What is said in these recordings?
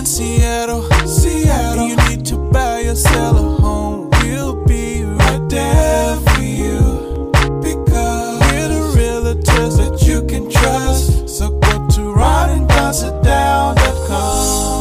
in Seattle, Seattle. You need to buy or sell a home. We'll be right there for you. Because we're the realtors that you can trust. So go to ronandonsiddown.com.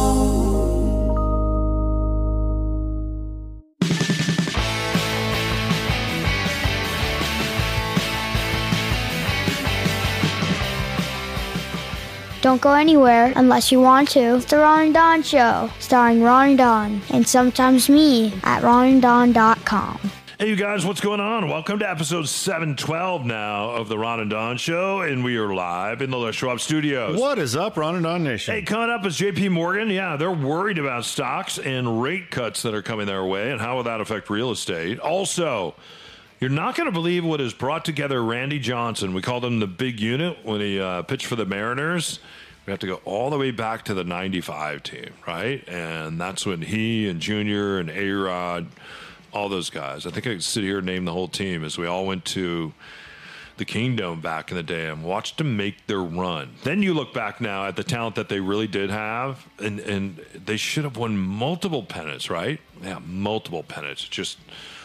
Don't go anywhere unless you want to. It's the Ron and Don Show, starring Ron and Don, and sometimes me at ronandon.com. Hey, you guys, what's going on? Welcome to episode 712 now of the Ron and Don Show, and we are live in the Les Schwab Studios. What is up, Ron and Don Nation? Hey, coming up is JP Morgan. Yeah, they're worried about stocks and rate cuts that are coming their way, and how will that affect real estate? Also, you're not going to believe what has brought together Randy Johnson. We called him the big unit when he pitched for the Mariners. We have to go all the way back to the 95 team, right? And that's when he and Junior and A-Rod, all those guys. I think I could sit here and name the whole team as we all went to the Kingdom back in the day and watched them make their run. Then you look back now at the talent that they really did have, and they should have won multiple pennants, right? Yeah, multiple pennants. Just...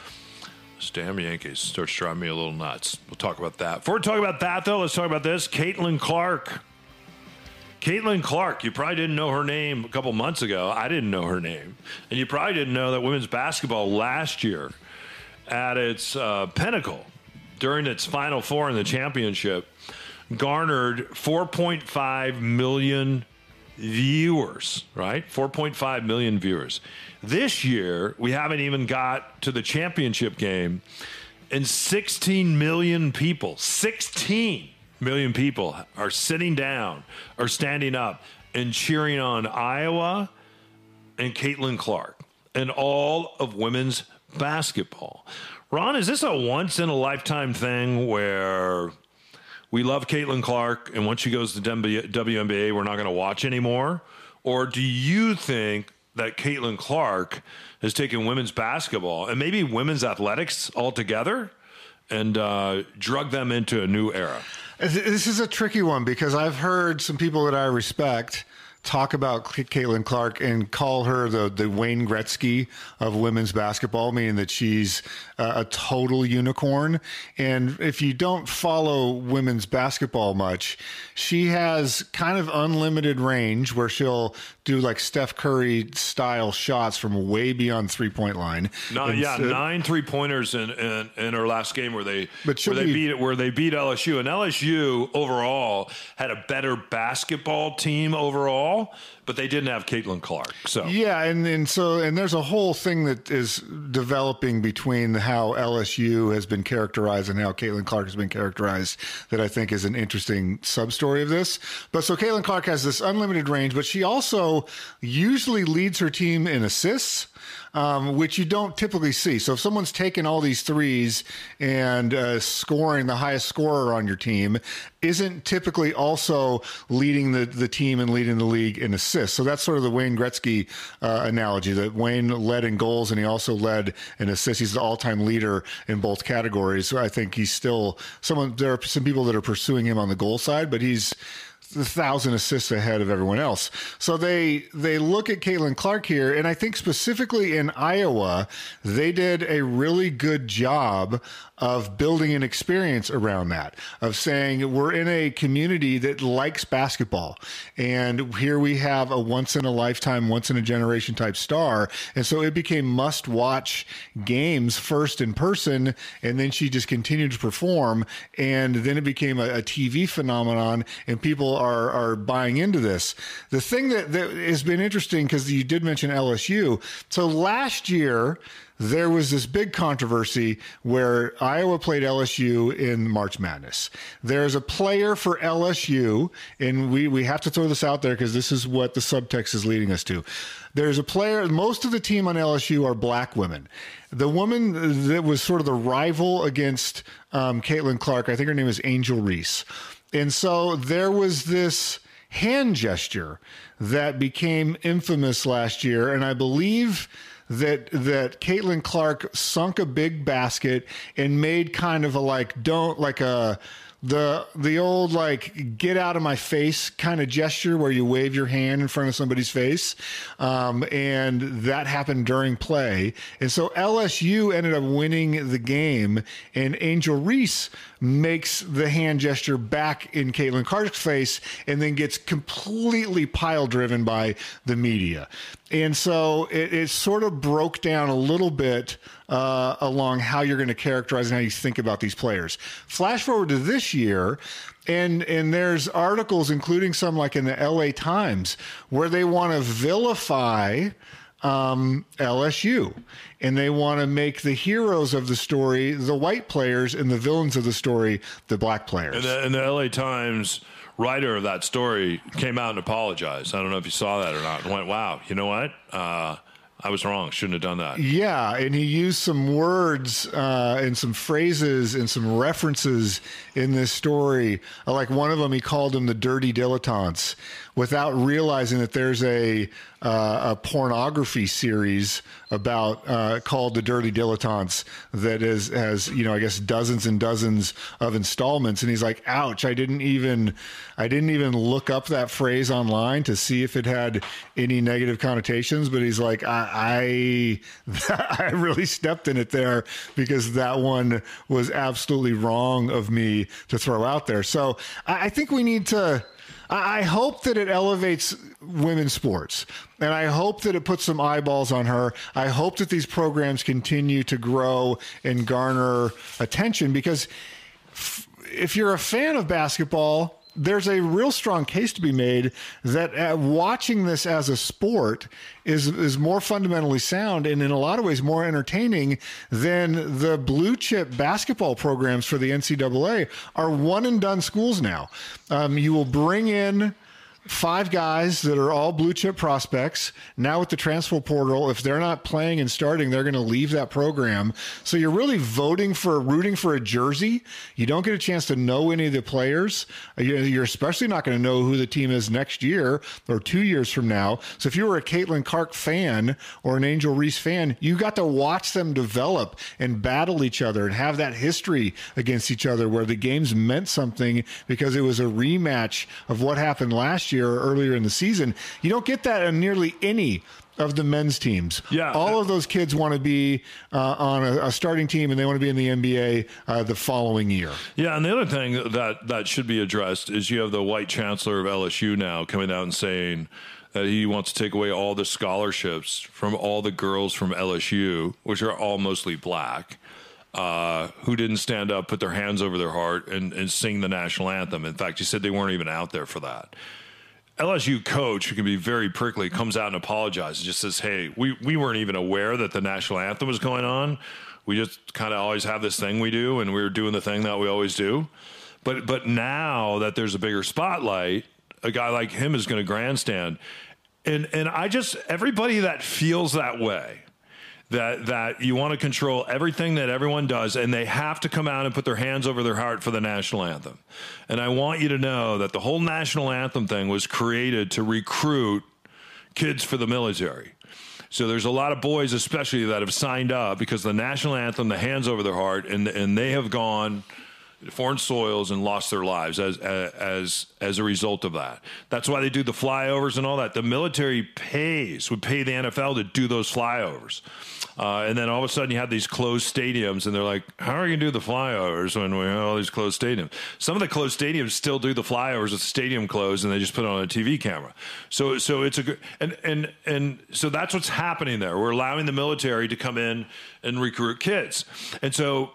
this damn Yankees starts driving me a little nuts. We'll talk about that. Before we talk about that, though, let's talk about this. Caitlin Clark. Caitlin Clark, you probably didn't know her name a couple months ago. I didn't know her name. And you probably didn't know that women's basketball last year at its pinnacle, during its Final Four in the championship, garnered 4.5 million viewers, right? 4.5 million viewers. This year, we haven't even got to the championship game, and 16 million people, 16 million people are sitting down or standing up and cheering on Iowa and Caitlin Clark and all of women's basketball. Ron, is this a once-in-a-lifetime thing where we love Caitlin Clark, and once she goes to WNBA, we're not going to watch anymore? Or do you think that Caitlin Clark has taken women's basketball and maybe women's athletics altogether and drug them into a new era? This is a tricky one because I've heard some people that I respect talk about Caitlin Clark and call her the Wayne Gretzky of women's basketball, meaning that she's a total unicorn. And if you don't follow women's basketball much, she has kind of unlimited range where she'll do like Steph Curry style shots from way beyond 3-point line. 9 3-pointers in her last game where they beat LSU. And LSU overall had a better basketball team overall, but they didn't have Caitlin Clark. So yeah, and there's a whole thing that is developing between how LSU has been characterized and how Caitlin Clark has been characterized that I think is an interesting sub-story of this. But so Caitlin Clark has this unlimited range, but she also usually leads her team in assists, which you don't typically see. So if someone's taking all these threes and scoring the highest scorer on your team, isn't typically also leading the team and leading the league in assists. So that's sort of the Wayne Gretzky analogy, that Wayne led in goals and he also led in assists. He's the all-time leader in both categories. So I think he's still there are some people that are pursuing him on the goal side, but he's 1,000 assists ahead of everyone else. So they look at Caitlin Clark here, and I think specifically in Iowa, they did a really good job of building an experience around that, of saying we're in a community that likes basketball. And here we have a once-in-a-lifetime, once-in-a-generation type star. And so it became must-watch games first in person, and then she just continued to perform. And then it became a TV phenomenon, and people are buying into this. The thing that has been interesting, because you did mention LSU. So last year, there was this big controversy where Iowa played LSU in March Madness. There's a player for LSU, and we have to throw this out there because this is what the subtext is leading us to. There's a player, most of the team on LSU are black women. The woman that was sort of the rival against Caitlin Clark, I think her name is Angel Reese. And so there was this hand gesture that became infamous last year, and I believe that Caitlin Clark sunk a big basket and made kind of a the old like get out of my face kind of gesture where you wave your hand in front of somebody's face, and that happened during play. And so LSU ended up winning the game, and Angel Reese makes the hand gesture back in Caitlin Clark's face and then gets completely pile driven by the media. And so it sort of broke down a little bit along how you're going to characterize and how you think about these players. Flash forward to this year, and there's articles, including some like in the LA Times, where they want to vilify LSU, and they want to make the heroes of the story the white players and the villains of the story the black players. And the LA Times writer of that story came out and apologized. I don't know if you saw that or not. And went, wow, you know what? I was wrong. Shouldn't have done that. Yeah, and he used some words and some phrases and some references in this story. Like one of them, he called them the dirty dilettantes, without realizing that there's a pornography series about called The Dirty Dilettantes that has I guess dozens and dozens of installments. And he's like, ouch, I didn't even look up that phrase online to see if it had any negative connotations. But he's like, I really stepped in it there, because that one was absolutely wrong of me to throw out there. So I think we need to, I hope that it elevates women's sports, and I hope that it puts some eyeballs on her. I hope that these programs continue to grow and garner attention, because if you're a fan of basketball, there's a real strong case to be made that watching this as a sport is more fundamentally sound and in a lot of ways more entertaining than the blue chip basketball programs for the NCAA are one and done schools now. You will bring in 5 guys that are all blue chip prospects. Now with the transfer portal, if they're not playing and starting, they're going to leave that program. So you're really rooting for a jersey. You don't get a chance to know any of the players. You're especially not going to know who the team is next year or 2 years from now. So if you were a Caitlin Clark fan or an Angel Reese fan, you got to watch them develop and battle each other and have that history against each other where the games meant something because it was a rematch of what happened last year or earlier in the season. You don't get that on nearly any of the men's teams. Yeah. All of those kids want to be on a starting team, and they want to be in the NBA the following year. Yeah, and the other thing that should be addressed is you have the white chancellor of LSU now coming out and saying that he wants to take away all the scholarships from all the girls from LSU, which are all mostly black, who didn't stand up, put their hands over their heart, and sing the national anthem. In fact, he said they weren't even out there for that. LSU coach, who can be very prickly, comes out and apologizes, just says, hey, we weren't even aware that the national anthem was going on. We just kind of always have this thing we do, and we're doing the thing that we always do. But now that there's a bigger spotlight, a guy like him is going to grandstand. And everybody that feels that way, that you want to control everything that everyone does, and they have to come out and put their hands over their heart for the national anthem. And I want you to know that the whole national anthem thing was created to recruit kids for the military. So there's a lot of boys especially that have signed up because the national anthem, the hands over their heart, and they have gone to foreign soils and lost their lives as a result of that. That's why they do the flyovers and all that. The military would pay the NFL to do those flyovers. And then all of a sudden you have these closed stadiums, and they're like, how are you going to do the flyovers when we have all these closed stadiums? Some of the closed stadiums still do the flyovers with the stadium closed, and they just put it on a TV camera. So it's a good, and so that's what's happening there. We're allowing the military to come in and recruit kids. And so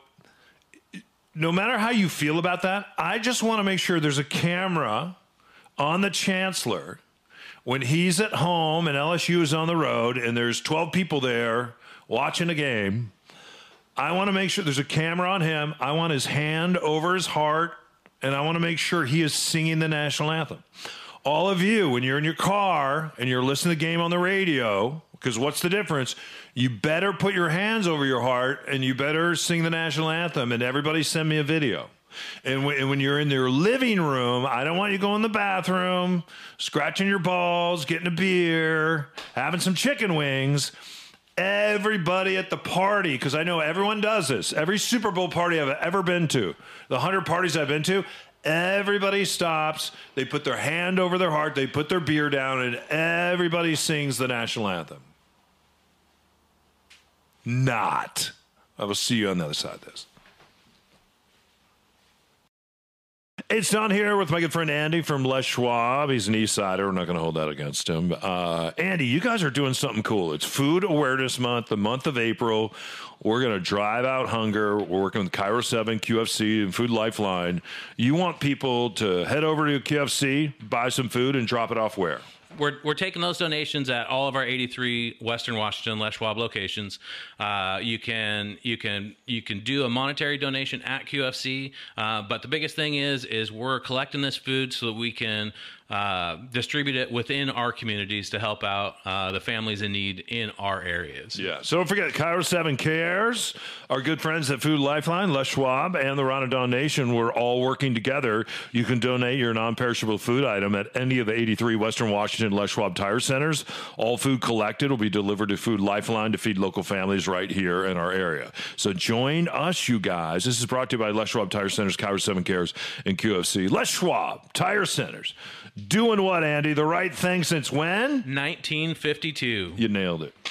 no matter how you feel about that, I just want to make sure there's a camera on the chancellor when he's at home and LSU is on the road and there's 12 people there watching a game. I want to make sure there's a camera on him. I want his hand over his heart, and I want to make sure he is singing the national anthem. All of you, when you're in your car and you're listening to the game on the radio, because what's the difference? You better put your hands over your heart and you better sing the national anthem, and everybody send me a video. And when you're in your living room, I don't want you going in the bathroom, scratching your balls, getting a beer, having some chicken wings. Everybody at the party, because I know everyone does this. Every Super Bowl party I've ever been to, the 100 parties I've been to, everybody stops. They put their hand over their heart. They put their beer down, and everybody sings the national anthem. Not. I will see you on the other side of this. It's Don here with my good friend Andy from Les Schwab. He's an East Sider. We're not going to hold that against him. Andy, you guys are doing something cool. It's Food Awareness Month, the month of April. We're going to drive out hunger. We're working with Cairo 7, QFC, and Food Lifeline. You want people to head over to QFC, buy some food, and drop it off where? We're taking those donations at all of our 83 Western Washington Les Schwab locations. You can do a monetary donation at QFC, but the biggest thing is we're collecting this food so that we can distribute it within our communities to help out the families in need in our areas. Yeah. So don't forget, Cairo 7 Cares, our good friends at Food Lifeline, Les Schwab, and the Ronadon Nation, we're all working together. You can donate your non-perishable food item at any of the 83 Western Washington Les Schwab Tire Centers. All food collected will be delivered to Food Lifeline to feed local families right here in our area. So join us, you guys. This is brought to you by Les Schwab Tire Centers, Cairo 7 Cares, and QFC. Les Schwab Tire Centers. Doing what, Andy? The right thing since when? 1952. You nailed it.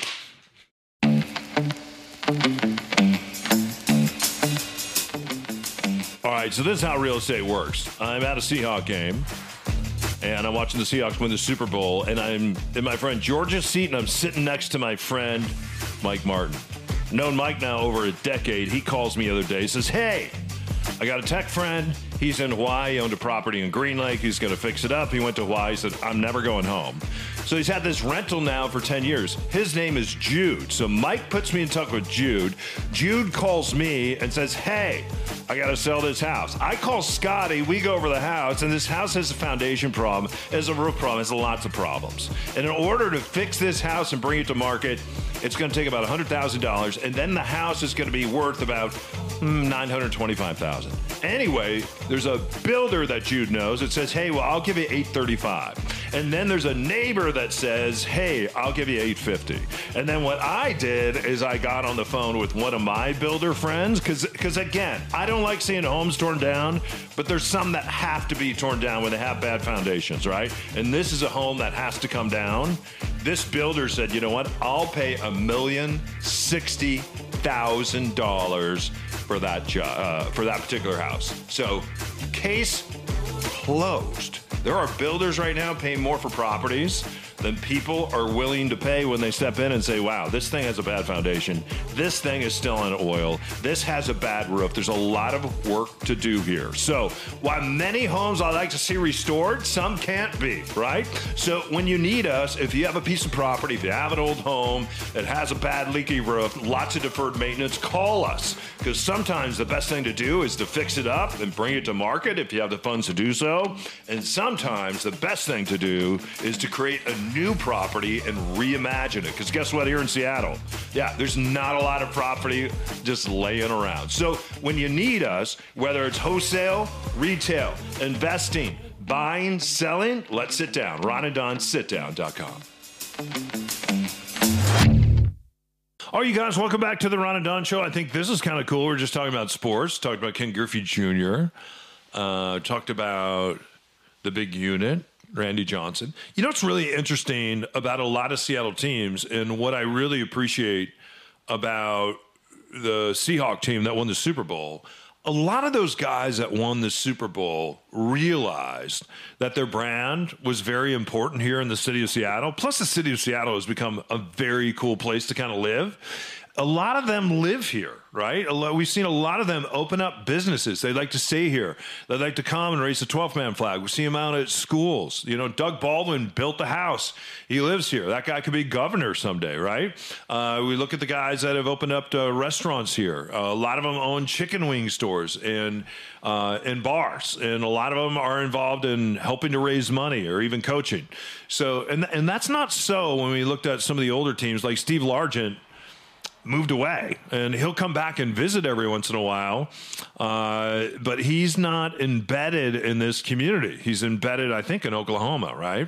All right, so this is how real estate works. I'm at a Seahawk game, and I'm watching the Seahawks win the Super Bowl, and I'm in my friend George's seat, and I'm sitting next to my friend Mike Martin. Known Mike now over a decade. He calls me the other day, says, hey, I got a tech friend. He's in Hawaii, owned a property in Green Lake. He's going to fix it up. He went to Hawaii, said, I'm never going home. So he's had this rental now for 10 years. His name is Jude. So Mike puts me in touch with Jude. Jude calls me and says, hey, I got to sell this house. I call Scotty. We go over the house, and this house has a foundation problem, has a roof problem, has lots of problems. And in order to fix this house and bring it to market, it's going to take about $100,000, and then the house is going to be worth about $925,000. Anyway, there's a builder that Jude knows that says, hey, well, I'll give you $835. And then there's a neighbor that says, hey, I'll give you $850. And then what I did is I got on the phone with one of my builder friends, because again, I don't like seeing homes torn down, but there's some that have to be torn down when they have bad foundations, right? And this is a home that has to come down. This builder said, you know what? I'll pay $1,060,000 for that for that particular house. So, case closed. There are builders right now paying more for properties than people are willing to pay when they step in and say, wow, this thing has a bad foundation. This thing is still on oil. This has a bad roof. There's a lot of work to do here. So while many homes I like to see restored, some can't be, right? So when you need us, if you have a piece of property, if you have an old home that has a bad leaky roof, lots of deferred maintenance, call us. Because sometimes the best thing to do is to fix it up and bring it to market if you have the funds to do so. And sometimes the best thing to do is to create a new property and reimagine it. Because guess what, here in Seattle, there's not a lot of property just laying around. So when you need us, whether it's wholesale, retail, investing, buying, selling, let's sit down. RonandDonSitDown.com. All right, you guys, welcome back to the Ron and Don Show. I think this is kind of cool. We're just talking about sports, talked about Ken Griffey Jr., talked about the big unit, Randy Johnson. You know what's really interesting about a lot of Seattle teams, and what I really appreciate about the Seahawk team that won the Super Bowl, a lot of those guys that won the Super Bowl realized that their brand was very important here in the city of Seattle. Plus, the city of Seattle has become a very cool place to kind of live. A lot of them live here, right? We've seen a lot of them open up businesses. They like to stay here. They like to come and raise the 12-man flag. We see them out at schools. You know, Doug Baldwin built the house. He lives here. That guy could be governor someday, right? We look at the guys that have opened up restaurants here. A lot of them own chicken wing stores and bars, and a lot of them are involved in helping to raise money or even coaching. So, and that's not so when we looked at some of the older teams like Steve Largent. moved away, and he'll come back and visit every once in a while. But he's not embedded in this community. He's embedded, I think, in Oklahoma, right?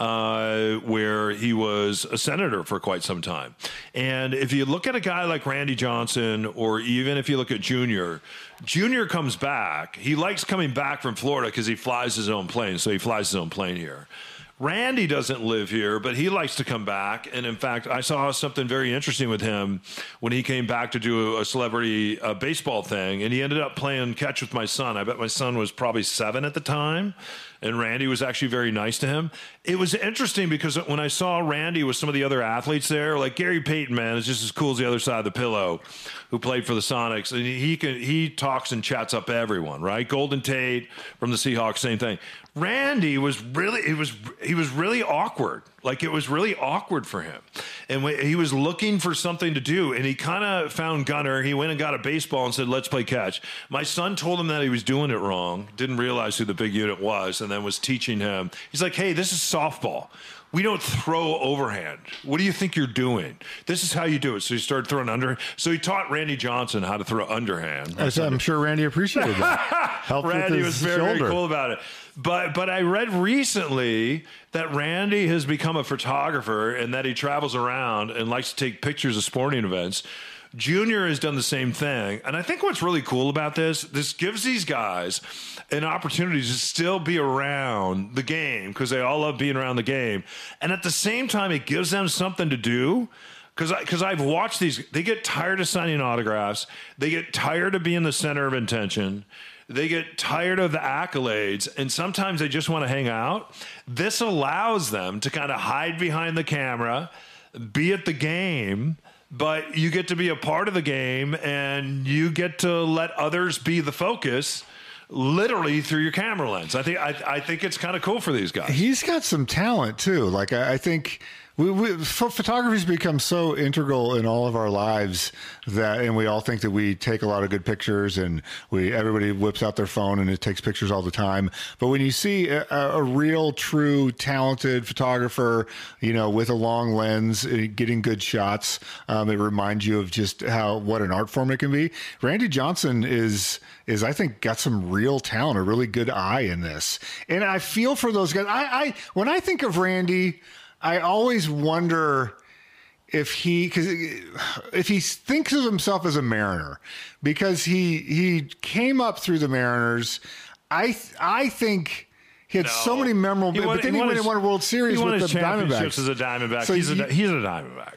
Where he was a senator for quite some time. And if you look at a guy like Randy Johnson, or even if you look at Junior comes back. He likes coming back from Florida because he flies his own plane. So he flies his own plane here. Randy doesn't live here, but he likes to come back. And in fact, I saw something very interesting with him when he came back to do a celebrity baseball thing. And he ended up playing catch with my son. I bet my son was probably 7 at the time. And Randy was actually very nice to him. It was interesting because when I saw Randy with some of the other athletes there, like Gary Payton, man, is just as cool as the other side of the pillow, who played for the Sonics. And he talks and chats up everyone, right? Golden Tate from the Seahawks, same thing. Randy was really, he was really awkward. Like, it was really awkward for him. And he was looking for something to do, and he kind of found Gunner. He went and got a baseball and said, let's play catch. My son told him that he was doing it wrong, didn't realize who the big unit was, and then was teaching him. He's like, hey, this is softball. We don't throw overhand. What do you think you're doing? This is how you do it. So he started throwing underhand. So he taught Randy Johnson how to throw underhand. I'm sure Randy appreciated that. Helped Randy with was his very shoulder. cool about it. But I read recently that Randy has become a photographer and that he travels around and likes to take pictures of sporting events. Junior has done the same thing. And I think what's really cool about this gives these guys an opportunity to still be around the game because they all love being around the game. And at the same time, it gives them something to do. Because I've watched these, they get tired of signing autographs. They get tired of being the center of attention. They get tired of the accolades, and sometimes they just want to hang out. This allows them to kind of hide behind the camera, be at the game, but you get to be a part of the game, and you get to let others be the focus, literally through your camera lens. I think it's kind of cool for these guys. He's got some talent too. Like, I think photography's become so integral in all of our lives and we all think that we take a lot of good pictures, and everybody whips out their phone and it takes pictures all the time. But when you see a real, true, talented photographer, with a long lens, getting good shots, it reminds you of just what an art form it can be. Randy Johnson is I think got some real talent, a really good eye in this. And I feel for those guys. When I think of Randy, I always wonder if he thinks of himself as a Mariner, because he came up through the Mariners. I think he had so many memorable, but then he went and won a World Series with the Diamondbacks. As a Diamondback. So he's a Diamondback.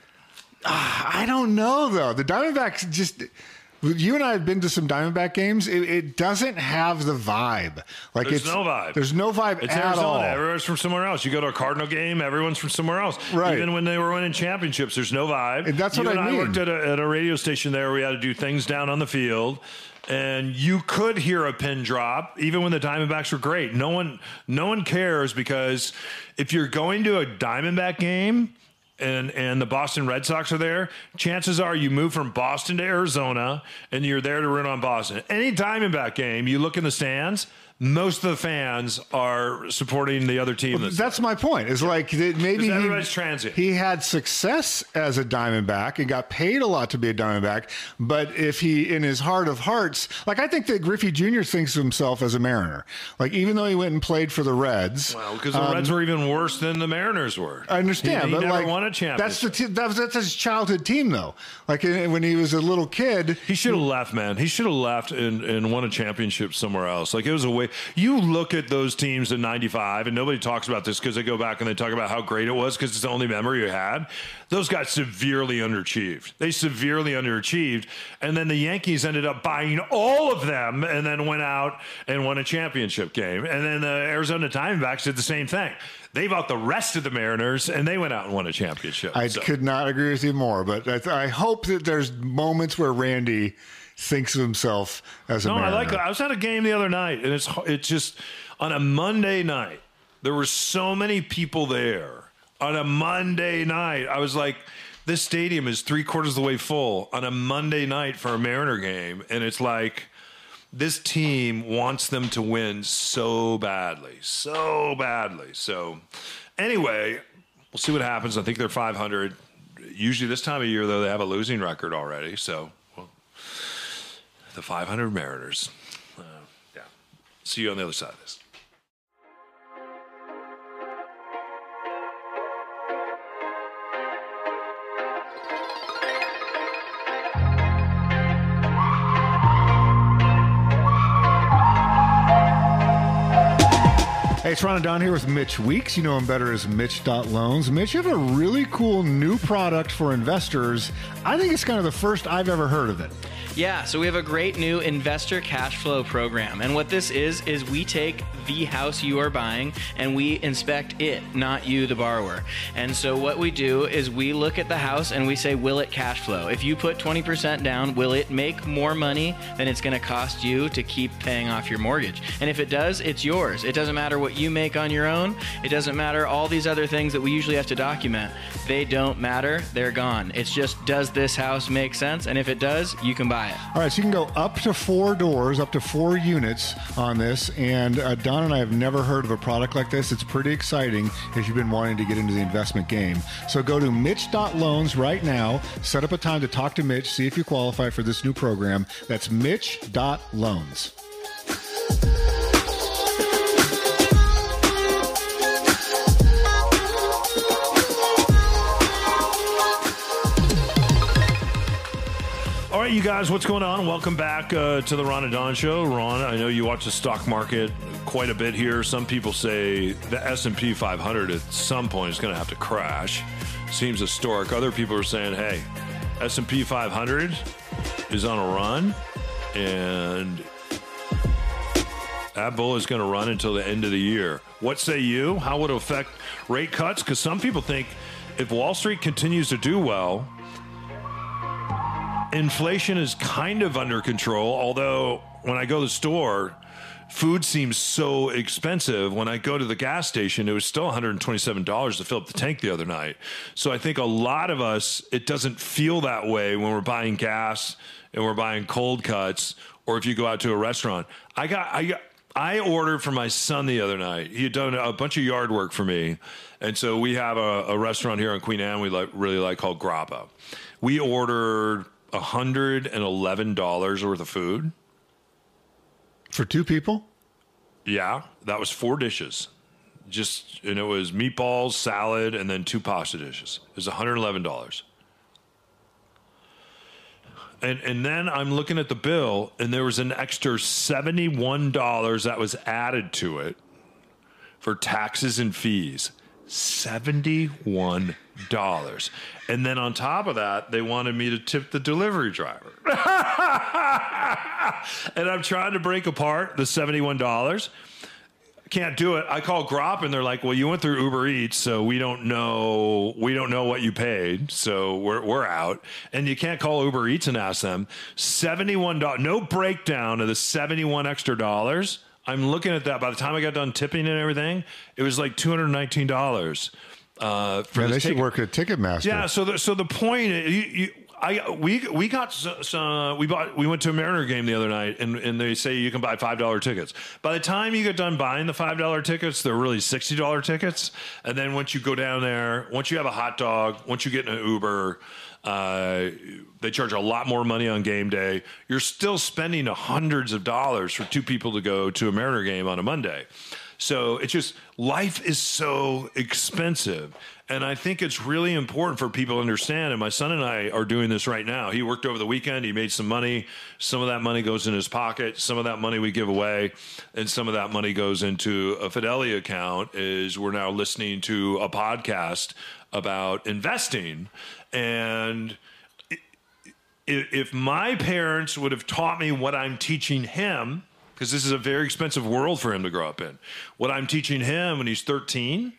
I don't know though. The Diamondbacks just. You and I have been to some Diamondback games. It doesn't have the vibe. Like, there's no vibe. There's no vibe it's at Arizona. all. Everyone's from somewhere else. You go to a Cardinal game, everyone's from somewhere else. Right. Even when they were winning championships, there's no vibe. And that's what I mean. I worked at a radio station there. We had to do things down on the field. And you could hear a pin drop, even when the Diamondbacks were great. No one cares, because if you're going to a Diamondback game and the Boston Red Sox are there, chances are you move from Boston to Arizona and you're there to root on Boston. Any Diamondback game, you look in the stands, most of the fans are supporting the other team. That's my point. Is like maybe everybody's transient. He had success as a Diamondback and got paid a lot to be a Diamondback. But if he, in his heart of hearts, like, I think that Griffey Jr. thinks of himself as a Mariner. Like, even though he went and played for the Reds, well, because the Reds were even worse than the Mariners were. I understand, he but never like, won a championship. That's his childhood team, though. Like, when he was a little kid, he should have left, man. He should have left and won a championship somewhere else. Like, it was a way. You look at those teams in '95, and nobody talks about this because they go back and they talk about how great it was because it's the only memory you had. Those got severely underachieved. They severely underachieved, and then the Yankees ended up buying all of them and then went out and won a championship game. And then the Arizona Diamondbacks did the same thing. They bought the rest of the Mariners, and they went out and won a championship. I could not agree with you more, but I hope that there's moments where Randy thinks of himself as a Mariner. I like that. I was at a game the other night, and it's just on a Monday night. There were so many people there on a Monday night. I was like, this stadium is 3/4 of the way full on a Monday night for a Mariner game, and it's like, this team wants them to win so badly. So anyway, we'll see what happens. I think they're 500. Usually this time of year, though, they have a losing record already. So, well, the 500 Mariners. Yeah. See you on the other side of this. Hey, it's Ron and Don here with Mitch Weeks. You know him better as Mitch.Loans. Mitch, you have a really cool new product for investors. I think it's kind of the first I've ever heard of it. Yeah, so we have a great new investor cash flow program. And what this is we take the house you are buying and we inspect it, not you, the borrower. And so what we do is we look at the house and we say, will it cash flow? If you put 20% down, will it make more money than it's going to cost you to keep paying off your mortgage? And if it does, it's yours. It doesn't matter what you make on your own. It doesn't matter all these other things that we usually have to document. They don't matter. They're gone. It's just, does this house make sense? And if it does, you can buy it. All right, so you can go up to 4 doors, up to 4 units on this. And Don and I have never heard of a product like this. It's pretty exciting if you've been wanting to get into the investment game. So go to Mitch.Loans right now. Set up a time to talk to Mitch. See if you qualify for this new program. That's Mitch.Loans. All right, you guys, what's going on? Welcome back to the Ron and Don Show. Ron, I know you watch the stock market quite a bit here. Some people say the S&P 500 at some point is going to have to crash. Seems historic. Other people are saying, hey, S&P 500 is on a run, and that bull is going to run until the end of the year. What say you? How would it affect rate cuts? Because some people think if Wall Street continues to do well, inflation is kind of under control, although when I go to the store, food seems so expensive. When I go to the gas station, it was still $127 to fill up the tank the other night. So I think a lot of us, it doesn't feel that way when we're buying gas and we're buying cold cuts, or if you go out to a restaurant. I ordered for my son the other night. He had done a bunch of yard work for me. And so we have a restaurant here on Queen Anne we really like called Grappa. We ordered $111 worth of food. For 2 people? Yeah, that was 4 dishes. And it was meatballs, salad, and then 2 pasta dishes. It was $111. And then I'm looking at the bill, and there was an extra $71 that was added to it for taxes and fees. $71. And then on top of that, they wanted me to tip the delivery driver. And I'm trying to break apart the $71. Can't do it. I call Grop and they're like, well, you went through Uber Eats, so we don't know what you paid, so we're out. And you can't call Uber Eats and ask them. $71, no breakdown of the 71 extra dollars. I'm looking at that. By the time I got done tipping and everything, it was like $219. They should work at Ticketmaster. Yeah. So the point, we went to a Mariner game the other night, and they say you can buy $5 tickets. By the time you get done buying the $5 tickets, they're really $60 tickets. And then once you go down there, once you have a hot dog, once you get in an Uber, they charge a lot more money on game day. You're still spending hundreds of dollars for 2 people to go to a Mariner game on a Monday. So it's just, life is so expensive. And I think it's really important for people to understand. And my son and I are doing this right now. He worked over the weekend. He made some money. Some of that money goes in his pocket. Some of that money we give away. And some of that money goes into a Fidelity account. We're now listening to a podcast about investing. And if my parents would have taught me what I'm teaching him, because this is a very expensive world for him to grow up in, what I'm teaching him when he's 13,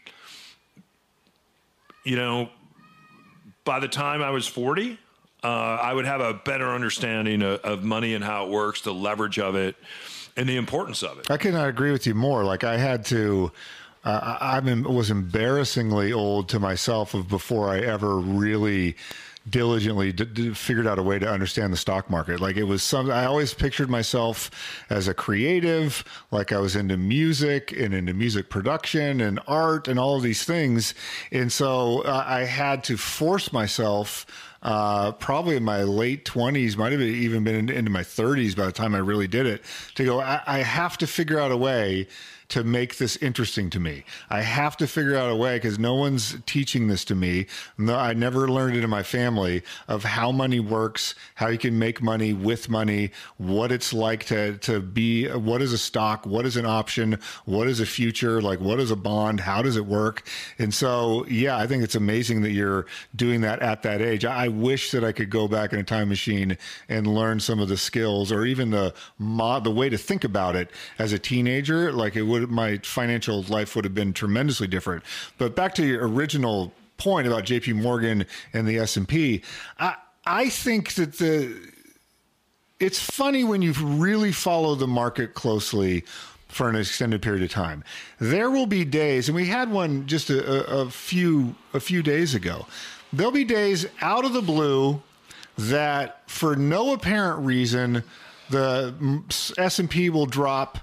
by the time I was 40, I would have a better understanding of money and how it works, the leverage of it, and the importance of it. I cannot agree with you more. Like, I had to... I was embarrassingly old to myself before I ever really diligently figured out a way to understand the stock market. Like it was I always pictured myself as a creative, like I was into music and into music production and art and all of these things. And so I had to force myself, probably in my late 20s, might have even been into my 30s by the time I really did it, to go, I have to figure out a way to make this interesting to me. I have to figure out a way, because no one's teaching this to me. No, I never learned it in my family, of how money works, how you can make money with money, what it's like to be, what is a stock, what is an option, what is a future, like what is a bond, how does it work? And so, yeah, I think it's amazing that you're doing that at that age. I wish that I could go back in a time machine and learn some of the skills, or even the way to think about it as a teenager. Like it would, my financial life would have been tremendously different. But back to your original point about JP Morgan and the S&P, I think that it's funny when you really follow the market closely for an extended period of time. There will be days, and we had one just a few days ago. There'll be days out of the blue that, for no apparent reason, the S&P will drop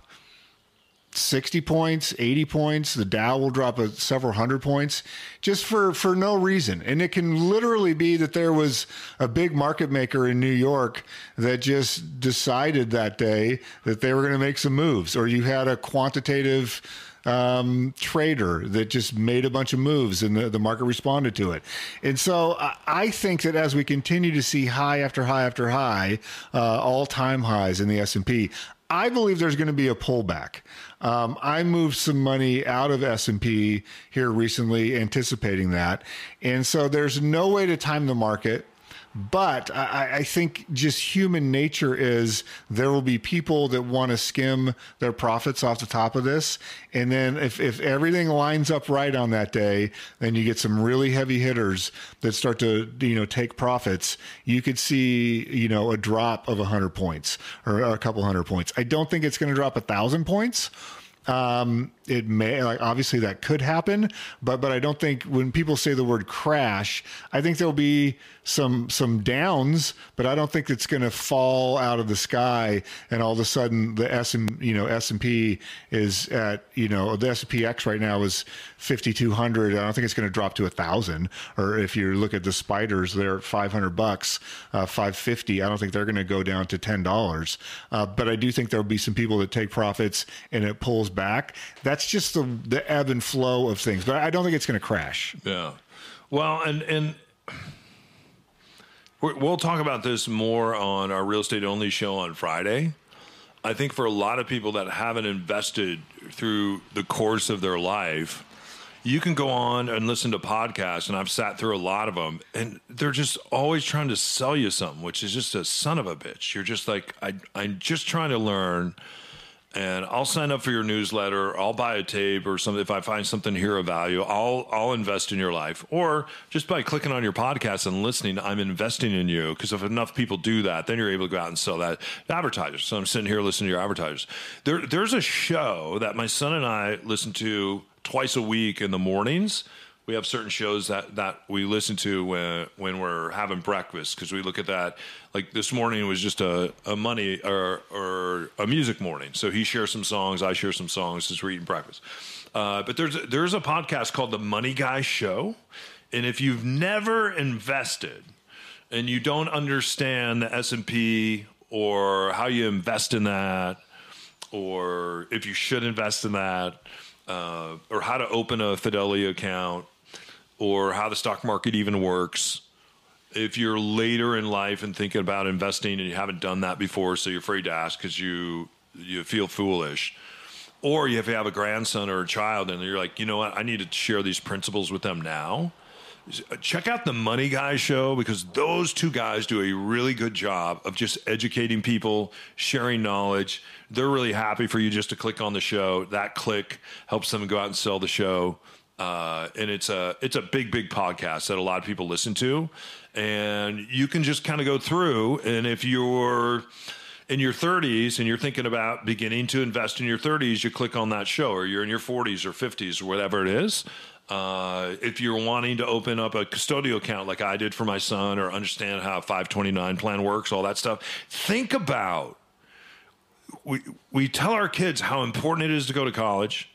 60 points, 80 points. The Dow will drop several hundred points just for no reason. And it can literally be that there was a big market maker in New York that just decided that day that they were going to make some moves, or you had a quantitative trader that just made a bunch of moves and the market responded to it. And so I think that as we continue to see high after high after high, all-time highs in the S&P, I believe there's going to be a pullback. I moved some money out of S&P here recently, anticipating that. And so there's no way to time the market. But I think just human nature is there will be people that want to skim their profits off the top of this. And then if everything lines up right on that day, then you get some really heavy hitters that start to, take profits. You could see, a drop of 100 points or a couple hundred points. I don't think it's going to drop 1,000 points. It may, obviously that could happen, but I don't think, when people say the word crash, I think there'll be some downs, but I don't think it's going to fall out of the sky and all of a sudden the S&P is at, the S&P/X right now is 5,200. I don't think it's going to drop to 1,000. Or if you look at the spiders, they're at $500, $550. I don't think they're going to go down to $10. But I do think there'll be some people that take profits and it pulls back. That's just the ebb and flow of things, but I don't think it's going to crash. Yeah. Well, and we'll talk about this more on our Real Estate Only show on Friday. I think for a lot of people that haven't invested through the course of their life, you can go on and listen to podcasts, and I've sat through a lot of them, and they're just always trying to sell you something, which is just a son of a bitch. You're just like, I'm just trying to learn. And I'll sign up for your newsletter. I'll buy a tape or something. If I find something here of value, I'll invest in your life. Or just by clicking on your podcast and listening, I'm investing in you. Because if enough people do that, then you're able to go out and sell that to advertisers. So I'm sitting here listening to your advertisers. There's a show that my son and I listen to twice a week in the mornings. We have certain shows that we listen to when we're having breakfast, because we look at that. Like this morning was just a money or a music morning. So he shares some songs, I share some songs as we're eating breakfast. But there's a podcast called The Money Guy Show. And if you've never invested and you don't understand the S&P or how you invest in that, or if you should invest in that, or how to open a Fidelity account, or how the stock market even works. If you're later in life and thinking about investing and you haven't done that before, so you're afraid to ask because you feel foolish, or if you have a grandson or a child and you're like, you know what, I need to share these principles with them now, check out the Money Guy Show, because those two guys do a really good job of just educating people, sharing knowledge. They're really happy for you just to click on the show. That click helps them go out and sell the show. And it's a big podcast that a lot of people listen to, and you can just kind of go through. And if you're in your 30s and you're thinking about beginning to invest in your 30s, you click on that show, or you're in your 40s or 50s or whatever it is. If you're wanting to open up a custodial account like I did for my son, or understand how a 529 plan works, all that stuff, think about, we tell our kids how important it is to go to college.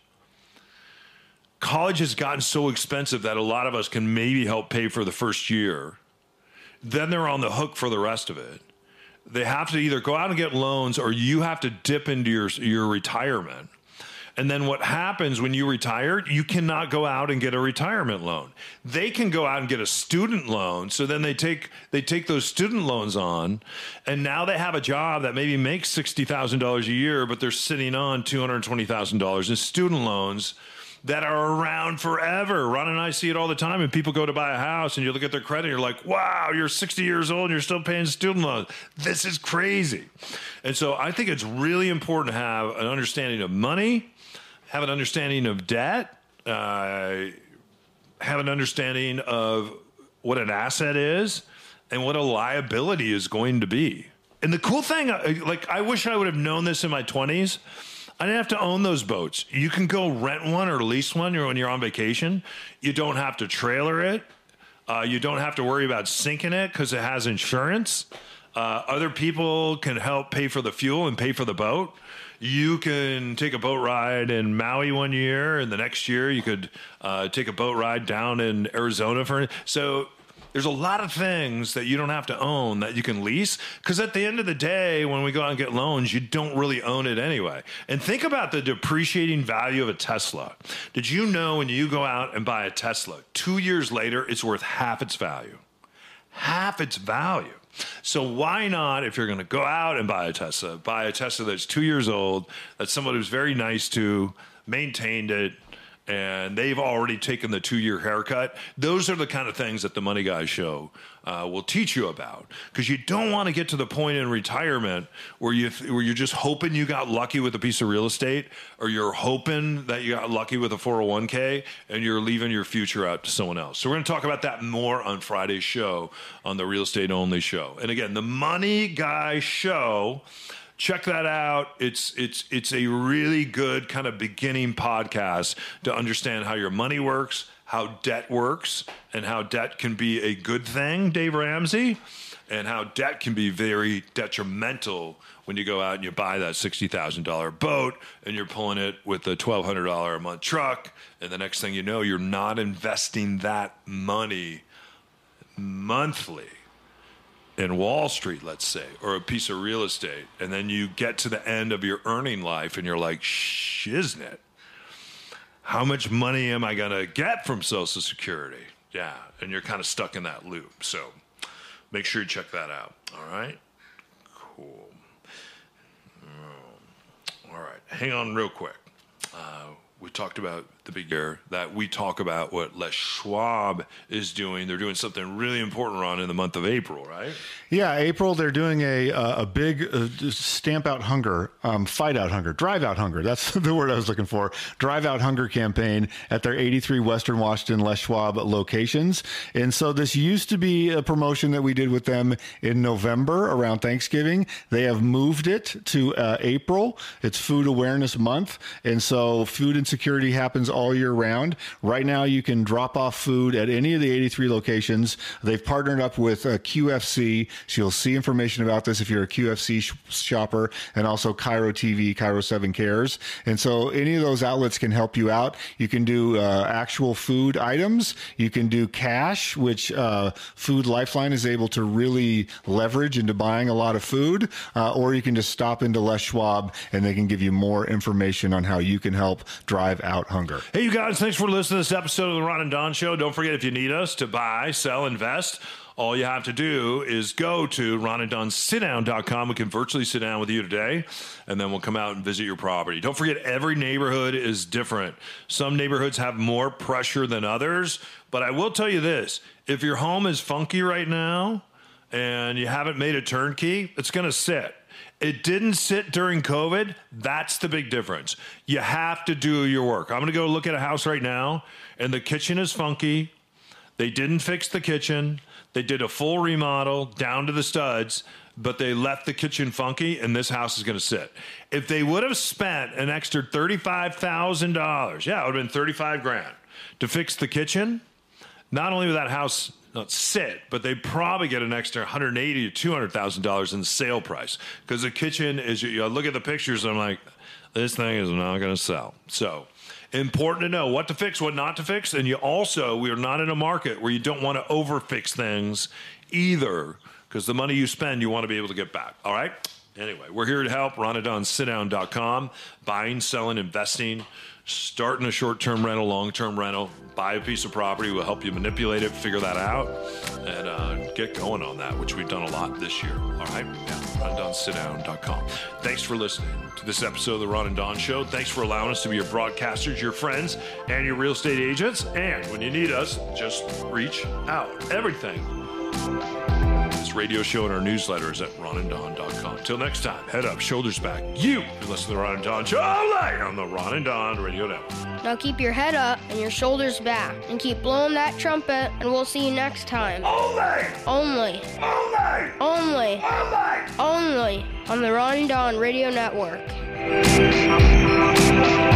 College has gotten so expensive that a lot of us can maybe help pay for the first year. Then they're on the hook for the rest of it. They have to either go out and get loans, or you have to dip into your retirement. And then what happens when you retire, you cannot go out and get a retirement loan. They can go out and get a student loan. So then they take those student loans on, and now they have a job that maybe makes $60,000 a year, but they're sitting on $220,000 in student loans that are around forever. Ron and I see it all the time, and people go to buy a house, and you look at their credit, and you're like, wow, you're 60 years old, and you're still paying student loans. This is crazy. And so I think it's really important to have an understanding of money, have an understanding of debt, have an understanding of what an asset is and what a liability is going to be. And the cool thing, like, I wish I would have known this in my 20s. I didn't have to own those boats. You can go rent one or lease one when you're on vacation. You don't have to trailer it. You don't have to worry about sinking it because it has insurance. Other people can help pay for the fuel and pay for the boat. You can take a boat ride in Maui one year, and the next year you could take a boat ride down in Arizona. So there's a lot of things that you don't have to own that you can lease, because at the end of the day, when we go out and get loans, you don't really own it anyway. And think about the depreciating value of a Tesla. Did you know when you go out and buy a Tesla, 2 years later, it's worth half its value? Half its value. So why not, if you're going to go out and buy a Tesla that's 2 years old, that somebody who's very nice to, maintained it, and they've already taken the 2-year haircut. Those are the kind of things that the Money Guy Show will teach you about, because you don't want to get to the point in retirement where you're just hoping you got lucky with a piece of real estate, or you're hoping that you got lucky with a 401k, and you're leaving your future out to someone else. So we're going to talk about that more on Friday's show on the Real Estate Only Show. And again, the Money Guy Show, check that out. It's a really good kind of beginning podcast to understand how your money works, how debt works, and how debt can be a good thing, Dave Ramsey, and how debt can be very detrimental when you go out and you buy that $60,000 boat and you're pulling it with a $1,200 a month truck, and the next thing you know, you're not investing that money monthly in Wall Street, let's say, or a piece of real estate, and then you get to the end of your earning life and you're like, shiznit, how much money am I going to get from Social Security? Yeah, and you're kind of stuck in that loop. So make sure you check that out. All right? Cool. All right, hang on real quick. We talked about the big year that we talk about what Les Schwab is doing. They're doing something really important, Ron, in the month of April, right? Yeah, April, they're doing a big stamp out hunger, fight out hunger, drive out hunger. That's the word I was looking for. Drive out hunger campaign at their 83 Western Washington Les Schwab locations. And so this used to be a promotion that we did with them in November around Thanksgiving. They have moved it to April. It's Food Awareness Month. And so food insecurity happens all year round. Right now, you can drop off food at any of the 83 locations. They've partnered up with QFC, so you'll see information about this if you're a QFC shopper, and also Cairo TV, Cairo 7 Cares. And so any of those outlets can help you out. You can do actual food items. You can do cash, which Food Lifeline is able to really leverage into buying a lot of food, or you can just stop into Les Schwab and they can give you more information on how you can help drive out hunger. Hey, you guys, thanks for listening to this episode of the Ron and Don Show. Don't forget, if you need us to buy, sell, invest, all you have to do is go to ronanddonsitdown.com. We can virtually sit down with you today, and then we'll come out and visit your property. Don't forget, every neighborhood is different. Some neighborhoods have more pressure than others, but I will tell you this. If your home is funky right now and you haven't made a turnkey, it's going to sit. It didn't sit during COVID. That's the big difference. You have to do your work. I'm going to go look at a house right now, and the kitchen is funky. They didn't fix the kitchen. They did a full remodel down to the studs, but they left the kitchen funky, and this house is going to sit. If they would have spent an extra $35,000, yeah, it would have been $35,000. to fix the kitchen, not only would that house not sit, but they probably get an extra $180,000 to $200,000 in sale price, because the kitchen is, you look at the pictures and I'm like, this thing is not going to sell. So important to know what to fix, what not to fix. And we are not in a market where you don't want to overfix things either, because the money you spend, you want to be able to get back. All right. Anyway, we're here to help. RonADonSitDown.com. Buying, selling, investing, starting a short-term rental, long-term rental, buy a piece of property. We'll help you manipulate it, figure that out, and get going on that, which we've done a lot this year. All right? Yeah, RonADonSitDown.com. Thanks for listening to this episode of The Ron and Don Show. Thanks for allowing us to be your broadcasters, your friends, and your real estate agents. And when you need us, just reach out. Everything. This radio show and our newsletter is at ronanddon.com. Till next time, head up, shoulders back. You listen to The Ron and Don Show on the Ron and Don Radio Network. Now keep your head up and your shoulders back and keep blowing that trumpet, and we'll see you next time. Only on the Ron and Don Radio Network.